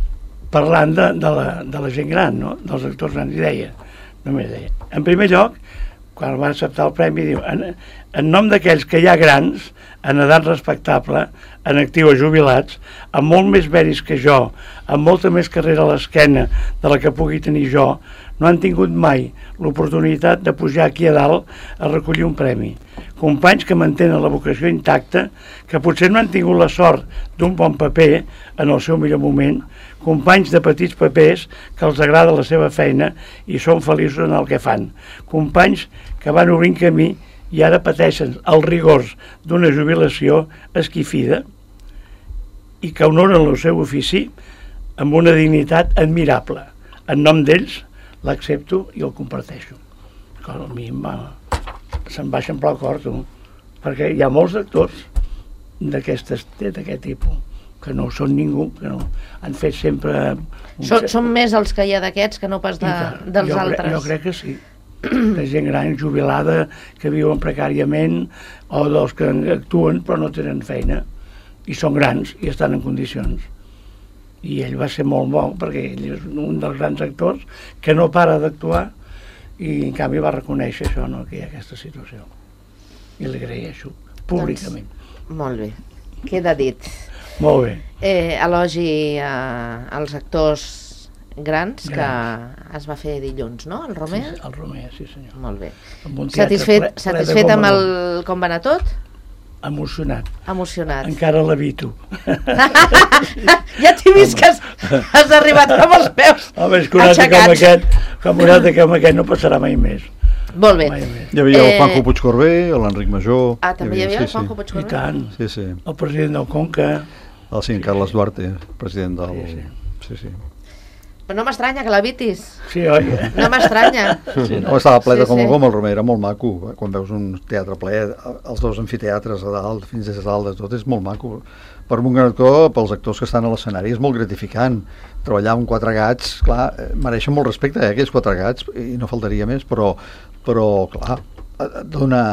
parlant de, de, la, de la gent gran, no? Dels actors grans, i deia, només deia, en primer lloc, quan va acceptar el premi, diu, en, en nom d'aquells que hi ha grans, en edat respectable, en actiu o jubilats, amb molt més mèrits que jo, amb molta més carrera a l'esquena de la que pugui tenir jo, no han tingut mai l'oportunitat de pujar aquí a dalt a recollir un premi. Companys que mantenen la vocació intacta, que potser no han tingut la sort d'un bon paper en el seu millor moment, companys de petits papers que els agrada la seva feina i són feliços en el que fan, companys que van obrint camí i ara pateixen els rigors d'una jubilació esquifida i que honoren el seu ofici amb una dignitat admirable. En nom d'ells l'accepto i el comparteixo. A mi se'm baixa en pla el cor, tu, perquè hi ha molts actors d'aquest tipus que no són ningú, que no han fet sempre... Són, són més els que hi ha d'aquests que no pas de, dels jo altres. Crec, jo crec que sí. De gent gran jubilada que viuen precàriament o dels que actuen però no tenen feina i són grans i estan en condicions. I ell va ser molt bo perquè ell és un dels grans actors que no para d'actuar i en canvi va reconèixer això, no, que hi ha aquesta situació. I li agraeixo públicament. Doncs, molt bé, queda dit. Molt bé. Eh, elogi a, als actors grans, grans que es va fer dilluns, no? El Romer? Sí, el Romer, sí senyor. Molt bé. Satisfet, Satisfet, ple, satisfet ple amb el... com va anar tot? Emocionat. Emocionat. Encara l'evito. Ja t'he vist que has, has arribat amb els peus Home, és que un altre com aquest, com un altre com aquest no passarà mai més. Molt bé. Hi havia el Juanjo Puigcorbé, l'Enric Major... Ah, també hi havia, hi havia el Juanjo Puigcorbé? I tant. Sí, sí. El president del Conca. El sí, Carles Duarte, president del... Sí, sí. sí. Però no m'estranya que l'evitis. Sí, oi? No m'estranya. Sí, no, estava ple de Sí, com sí. a gom, el Romer era molt maco. Quan veus un teatre ple, els dos amfiteatres a dalt, fins des de dalt de tot, és molt maco. Per un gran actor, pels actors que estan a l'escenari, és molt gratificant. Treballar amb quatre gats, clar, mereixen molt respecte, eh, aquells quatre gats, i no faltaria més, però, però clar, dona...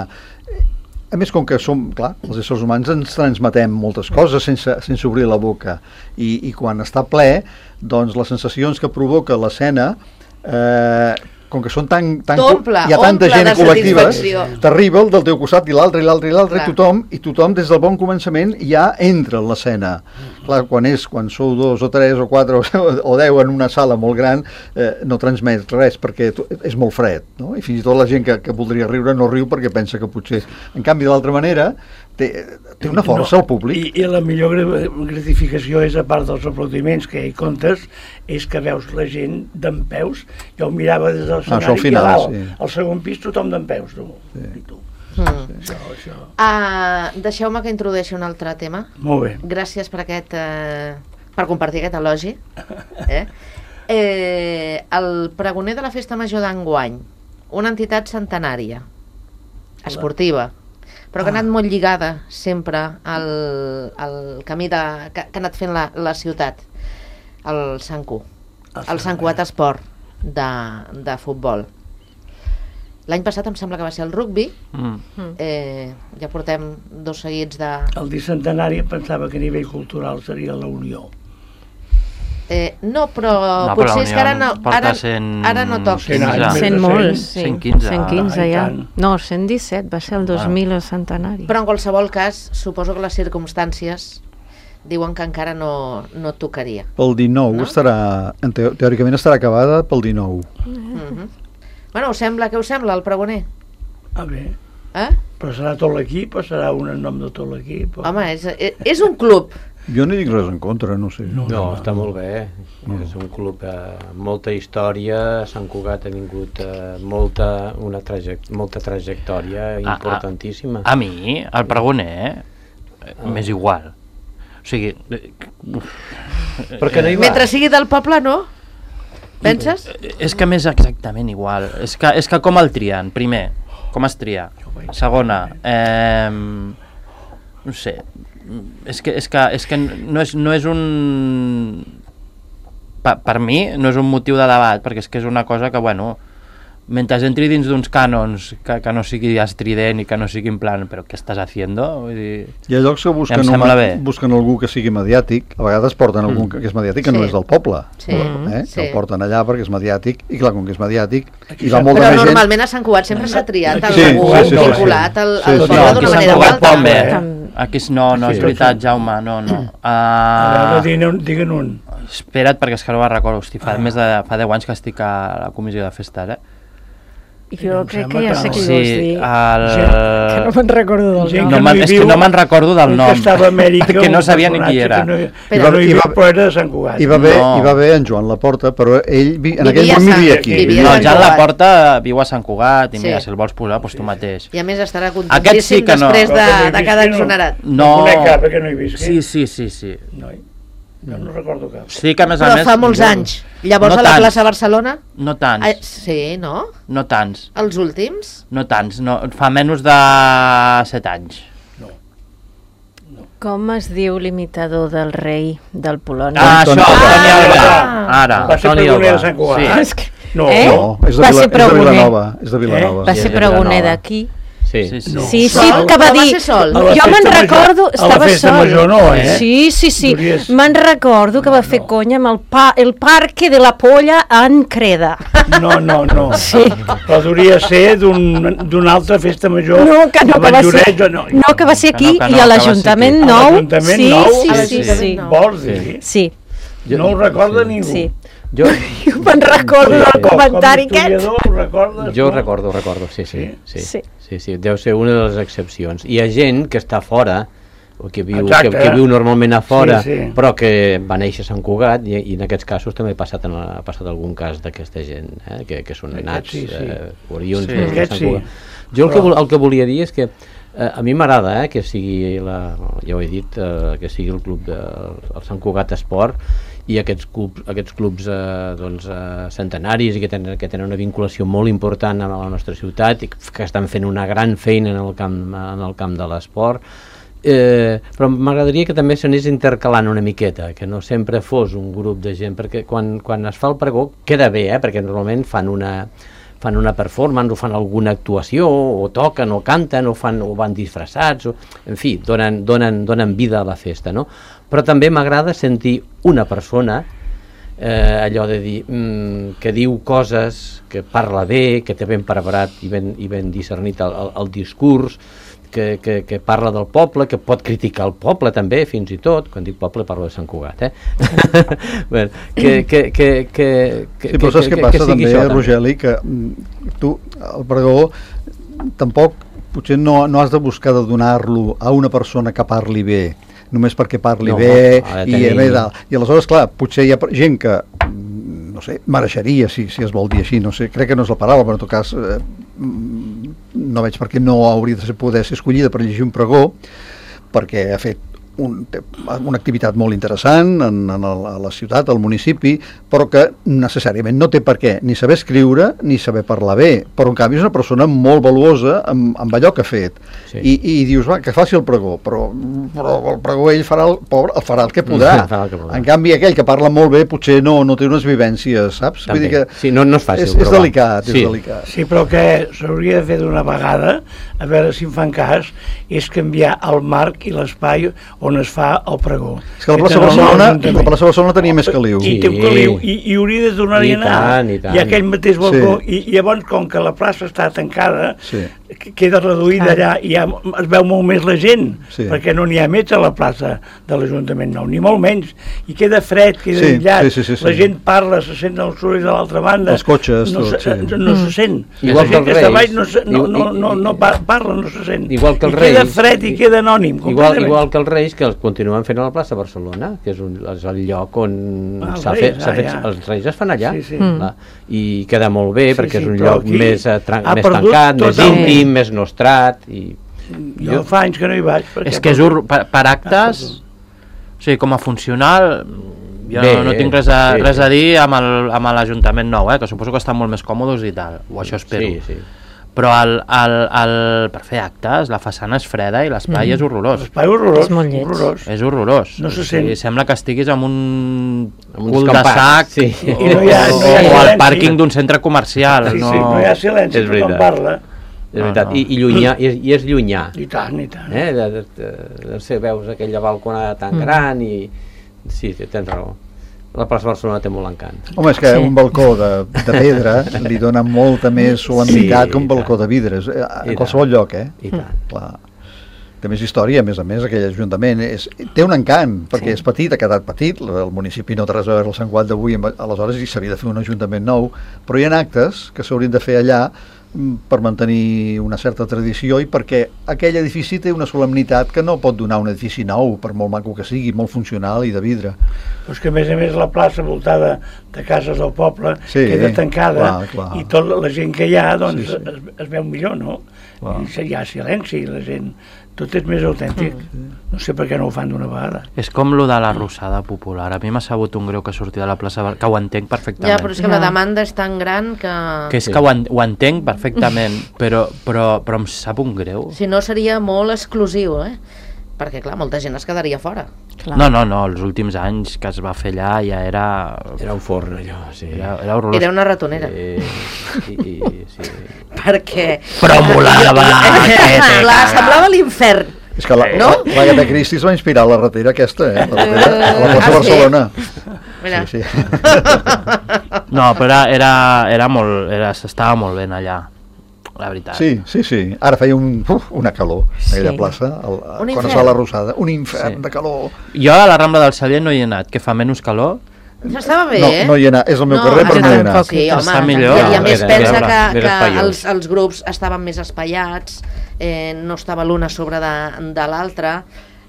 A més, com que som, clar, els éssers humans ens transmetem moltes coses sense, sense obrir la boca, i, i quan està ple, doncs les sensacions que provoca l'escena, eh, com que són tan, tan T'omple, hi ha tanta omple gent de col·lectiva, satisfacció. t'arriba el del teu costat i l'altre i l'altre i l'altre, Clar. i tothom, i tothom des del bon començament ja entra en l'escena. Clar, quan és, quan sou dos o tres o quatre o, o deu en una sala molt gran, eh, no transmet res perquè tu, és molt fred, no? I fins i tot la gent que, que voldria riure no riu perquè pensa que potser... En canvi, de l'altra manera, té, té una força no, al públic. I, I la millor gratificació és, a part dels aplaudiments que hi comptes, és que veus la gent d'empeus. Jo mirava des del Això al escenari final, i a dalt, sí. al segon pis tothom d'empeus. Tu. Sí. I tu. Mm. Això, això. Uh, Deixeu-me que introdueixi un altre tema. Molt bé. Gràcies per aquest... Uh, per compartir aquest elogi. Eh? Eh, el pregoner de la Festa Major d'enguany, una entitat centenària, esportiva, però que ha anat molt lligada sempre al, al camí de, que, que ha anat fent la, la ciutat, el Sant Cu, el Sant Cugat Esport de, de futbol. L'any passat em sembla que va ser el rugby, Mm. eh, ja portem dos seguits de... El discentenari pensava que a nivell cultural seria la Unió. Eh, no, però No, però potser la és que ara Unió no, porta ara, cent- ara no toca. cent anys. cent de molts, cent, sí. cent quinze. cent quinze Ah, i ja. tant. No, cent disset, va ser el dos mil el centenari. Però en qualsevol cas, suposo que les circumstàncies diuen que encara no, no tocaria. Pel dinou No? estarà, en teo, teòricament estarà acabada pel dinou. Mhm. Bueno, us sembla, què us sembla, el pregoner? Ah, bé. Eh? Però serà tot l'equip o serà un en nom de tot l'equip? O... Home, és, és un club. Jo no dic res en contra, no sé. No. No, està molt bé. És un club amb molta història. Sant Cugat ha tingut eh, molta, una traject molta trajectòria importantíssima. A mi, el pregoner, eh, m'és igual. O sigui... eh, Perquè no hi vas. Mentre sigui del poble, no? Penses? És que m'és exactament igual. És que, és que com el trien, primer, com es tria? Segona, eh, no sé, és que, és que, és que no, és, no és un... Per, per mi no és un motiu de debat, perquè és que és una cosa que, bueno, mentre entri dins d'uns cànons que, que no sigui estrident i que no sigui en plan, però què estàs haciendo? Vull dir, hi ha llocs que busquen, ja un, busquen algú que sigui mediàtic, a vegades porten algú mm. que és mediàtic que sí. no és del poble, sí. eh? sí. que el porten allà perquè és mediàtic, i clar, com que és mediàtic Aquí i va molt però de normalment gent... a Sant Cugat sempre s'ha triat sí, algú sí, sí, vinculat al, sí, al sí, poble sí. d'una no, manera o altra. També, eh? Aquí no, no, és veritat, Jaume, no, no. Uh, a veure, diguen un. Espera't, perquè és que no me'n recordo, hosti, fa, ah. més de, fa deu anys que estic a la comissió de festes, eh? Jo crec que ja sé qui sí, vols dir. El... Que no me'n recordo del Gent nom. No, no és que no me'n recordo del nom. Que estava a Amèrica, perquè no sabia ni qui era. No, I va, no hi i va, però era de Sant Cugat. Hi va haver, No. hi va haver en Joan Laporta, però ell vi, en Vivia aquell moment a vivia Sant- aquí. vivia No, a el Sant Jan Cugat. Laporta viu a Sant Cugat i Sí. mira, si el vols posar, doncs tu mateix. I a més estarà Aquest contentíssim sí que no. després de, Però que no he de cada vist que no. exonerat. No. No conec cap, perquè no hi visc. Sí, sí, sí, sí. No, no, no recordo cap. Sí que a més a Però més... fa molts anys. Llavors No a la tants. plaça Barcelona? No Ah, tants, sí, no? no tants, Els últims? no tants. No, fa menys de set anys. Com es diu l'imitador del rei del Polònia? Ah, això, Toni Toni Alba. Alba. Ara, Va ser Toni pregoner Alba. de Sant Cugat. Sí. És que... No, Eh? No, és de, Va Vila, ser és de pregoner. Vilanova. És de Vilanova. Va Sí, ser és de pregoner Vilanova. d'aquí. Sí, Sí. sí. No. Sí, sí, Sol? que va Però va dir... ser sol? A la Jo me'n festa major- recordo, a la estava festa sol. major no, eh? Sí, sí, sí. Deuries- Me'n recordo que va fer no. conya amb el, pa, el parque de la polla en Creda. No, no, no. Sí. Però hauria ser d'un- d'una altra festa major. No, que no, a que va ser, Valldoreix o no. no, que va ser Que no, aquí que no, i a que va l'Ajuntament ser aquí. A nou. l'Ajuntament Sí, nou? sí, A sí, l'Ajuntament sí. nou. Vols dir? Sí, No ho recorda ningú. sí. Jo, Jo me'n recordo del Sí. comentari Com a aquest. historiador, ho recordes? jo no? ho recordo, ho recordo, sí, sí, sí, Sí. sí, sí, sí, deu ser una de les excepcions. Hi ha gent que està fora, o que viu, que, Exacte. que viu normalment a fora, Sí, sí. però que va néixer a Sant Cugat, i, i en aquests casos també ha passat, en, ha passat algun cas d'aquesta gent, eh, que, que són Aquest nats, sí, sí. eh, oriunds Sí. de Aquest Sant sí. Cugat. Jo el que, Però- vol, el que volia dir és que eh, a mi m'agrada eh, que sigui, la, ja ho he dit, eh, que sigui el club de, el Sant Cugat Esport, i aquests clubs, aquests clubs eh, doncs, eh, centenaris i que tenen, que tenen una vinculació molt important amb la nostra ciutat i que estan fent una gran feina en el camp, en el camp de l'esport, eh, però m'agradaria que també s'anés intercalant una miqueta, que no sempre fos un grup de gent, perquè quan, quan es fa el pregó queda bé, eh, perquè normalment fan una fan una performance o fan alguna actuació o toquen o canten o, fan, o van disfressats o, en fi, donen, donen, donen vida a la festa, no? Però també m'agrada sentir una persona eh, allò de dir mm, que diu coses, que parla bé, que té ben preparat i ben, i ben discernit el, el, el discurs, que, que, que parla del poble, que pot criticar el poble també, fins i tot, quan dic poble parlo de Sant Cugat, eh? bueno, que, que, que, que, que, Sí, però saps que, què que, passa que sigui també, això, Rogeli, que mm, tu, el pregó, tampoc, potser no, no has de buscar de donar-lo a una persona que parli bé, només perquè parli No, bé ha de i, tenir- bé, dalt. I aleshores, clar, potser hi ha per- gent que, mm, no sé, mereixeria, si, si es vol dir així, no sé, crec que no és la paraula, però en tot cas eh, mm, no veig per què no hauria de ser, poder ser escollida per llegir un pregó, perquè ha fet un, té una activitat molt interessant en, en el, a la ciutat, al municipi, però que necessàriament no té per què ni saber escriure ni saber parlar bé, però en canvi és una persona molt valuosa amb, amb allò que ha fet. Sí. I, i dius, va, que faci el pregó, però, però el pregó ell farà el, pobre, el farà el que podrà. Farà el que podrà. En canvi aquell que parla molt bé potser no, no té unes vivències, saps? També. Vull dir que Sí, no, no és fàcil, és, però és va. delicat, Sí. és delicat. Sí, però que s'hauria de fer d'una vegada, a veure si em fan cas, és canviar el marc i l'espai on es fa el pregó. És que la plaça no, no, Barcelona, l'Ajuntament. la plaça Barcelona tenia més caliu. I té un caliu, i, i hauria de tornar-hi I a anar. tant, i tant. I aquell mateix balcó, Sí. i, i llavors, com que la plaça està tancada, Sí. que- queda reduïda allà, i ja es veu molt més la gent, Sí. perquè no n'hi ha més a la plaça de l'Ajuntament nou, ni molt menys, i queda fred, queda Sí, aïllat, sí, sí, sí, la sí. gent parla, se sent el soroll de l'altra banda, Els cotxes, no, tot, se, sí. no se sent. Igual la que gent els que està Reis. baix no, se, no, I- no, no, i- no pa- parla, no se sent. Igual que els I queda Reis. fred i queda anònim. Igual, completament. igual que els Reis, que els continuen fent a la plaça Barcelona, que és, un, és el lloc on Ah, els s'ha Reis, fet, s'ha ah, fet, ja. els Reis es fan allà, Sí, sí. clar, i queda molt bé, Sí, perquè sí, és un però lloc aquí més, eh, tran- ha més perdut tancat, més totalment. íntim, més nostrat, i Jo fa anys que no hi vaig. perquè- És que és ur, per, per actes, o sigui, com a funcional, jo Bé, no, no tinc res a, sí, res sí. a dir amb el- amb l'Ajuntament nou, eh, que suposo que estan molt més còmodes i tal, o això espero. sí, sí. però el, el, el, per fer actes la façana és freda i l'espai mm. és horrorós. L'espai horrorós, És molt lleig. horrorós. És horrorós. No se O sigui, sent. sembla que estiguis en un Amb uns cul de campats, sac sí. o, I no hi ha- o, no hi ha o al silenci. pàrquing d'un centre comercial. Sí, no... sí, no hi ha silenci, És tothom veritat. parla. És veritat, no. I, i, llunyà, i, és, i és llunyà. I tant, i tant. Eh? De, de, de, de ser, veus aquella balconada tan mm. gran i... Sí, sí, tens raó. La plaça Barcelona té molt encant. Home, és que Sí. un balcó de, de pedra li dona molta més solemnitat Sí, que un i balcó tant. de vidres, eh, I en qualsevol tant. lloc, eh? I tant. Clar. Té més història, a més a més, aquell ajuntament. És, té un encant, perquè és petit, ha quedat petit, el municipi no té res a veure el Sant Cugat d'avui, aleshores i s'havia de fer un ajuntament nou, però hi ha actes que s'haurien de fer allà per mantenir una certa tradició i perquè aquell edifici té una solemnitat que no pot donar un edifici nou, per molt maco que sigui, molt funcional i de vidre. Però és que a més a més la plaça voltada de cases del poble Sí, queda tancada clar, clar. i tota la gent que hi ha doncs Sí, sí. Es, es veu millor, no? Clar. I hi ha silenci, la gent, tot és més autèntic. No sé per què no ho fan d'una vegada. És com lo de la Rosada Popular. A mi m'ha sabut un greu que surti de la plaça, Bar- que ho entenc perfectament. Ja, però és que la demanda és tan gran que... Que és que ho, en, ho entenc perfectament, però, però, però em sap un greu. Si no seria molt exclusiu, eh? Perquè, clar, molta gent es quedaria fora. Clar. No, no, no, els últims anys que es va fer allà ja era... Era un forn, allò, sí. Era, era horrorós. Era una ratonera. Eh, i, i, sí. Perquè... Però molava! que te Clar, caga. semblava l'infern. És que la, No? la, l'Agatha Christie es va inspirar a la ratera aquesta, eh? La ratera, a la plaça Ah, sí? Barcelona. Mira. Sí, sí. No, però era, era, era molt... Era, s'estava molt ben allà, la veritat. Sí, sí, sí. Ara feia un, uf, una calor, aquella Sí. plaça, el, Un quan infern. es va a la Rosada. Un infern Sí. de calor. Jo a la Rambla del Sallent no hi he anat, que fa menys calor. Estava bé, No, eh? no hi he anat, és el meu carrer, però no hi he anat. Sí, home, Està millor. I, i a més Era- pensa era- que, era que espaiós. els, els grups estaven més espaiats, eh, no estava l'una a sobre de, de l'altra.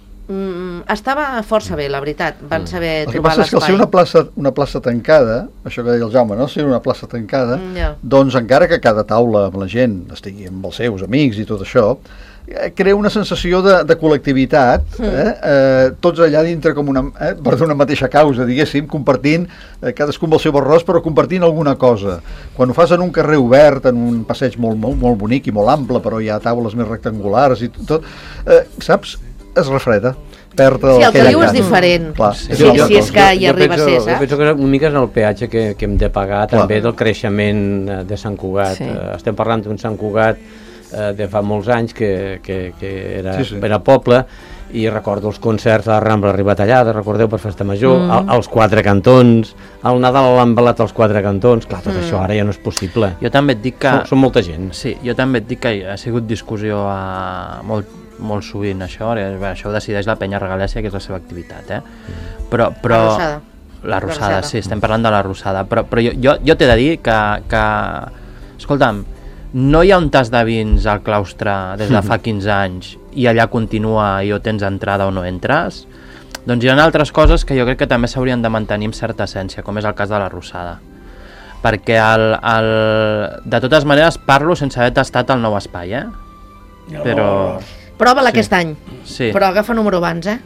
Mm, estava força bé, la veritat. Van saber El que trobar passa és que al ser l'espai. una plaça, una plaça tancada, això que deia el Jaume, no? Ser una plaça tancada, Mm, ja. doncs encara que cada taula amb la gent estigui amb els seus amics i tot això, eh, crea una sensació de, de col·lectivitat, eh? Eh, tots allà dintre com una, eh? per d'una mateixa causa, diguéssim, compartint, eh, cadascú amb el seu arròs, però compartint alguna cosa. Quan ho fas en un carrer obert, en un passeig molt, molt, molt bonic i molt ample, però hi ha taules més rectangulars i tot, eh, saps? Es refreda. Perd el, Sí, el que aquell diu és encant. diferent. Clar, Sí, és sí, una altra sí, és cosa. que hi Jo arriba a penso, ser, jo saps? penso que una mica és el peatge que, que hem de pagar Clar. també del creixement eh, de Sant Cugat. Sí. Eh, estem parlant d'un Sant Cugat eh, de fa molts anys que, que, que era, Sí, sí. era poble, i recordo els concerts a la Rambla Ribatallada, recordeu, per Festa Major, mm. al, als quatre cantons, al Nadal l'han ballat als quatre cantons, clar, tot mm. això ara ja no és possible. Jo també et dic que... Som, som molta gent. Sí, jo també et dic que ha sigut discussió a molt, molt sovint això, eh, això ho decideix la penya Regalèssia, que és la seva activitat, eh? Però, però... La Rosada. La Rosada, La Rosada. sí, estem parlant de la Rosada, però, però jo, jo, jo t'he de dir que, que... Escolta'm, no hi ha un tas de vins al claustre des de fa quinze anys i allà continua i o tens entrada o no entres, doncs hi ha altres coses que jo crec que també s'haurien de mantenir amb certa essència, com és el cas de la Rosada. Perquè el, el, de totes maneres parlo sense haver tastat el nou espai, eh? Però... Prova-la aquest any. Sí. Però agafa número abans, eh?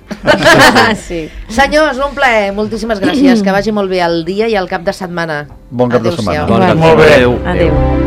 Sí. Senyors, un plaer. Moltíssimes gràcies. Que vagi molt bé el dia i el cap de setmana. Bon cap de Adéu-siau. setmana. Bon cap de Molt bé. setmana. Adéu. Adéu.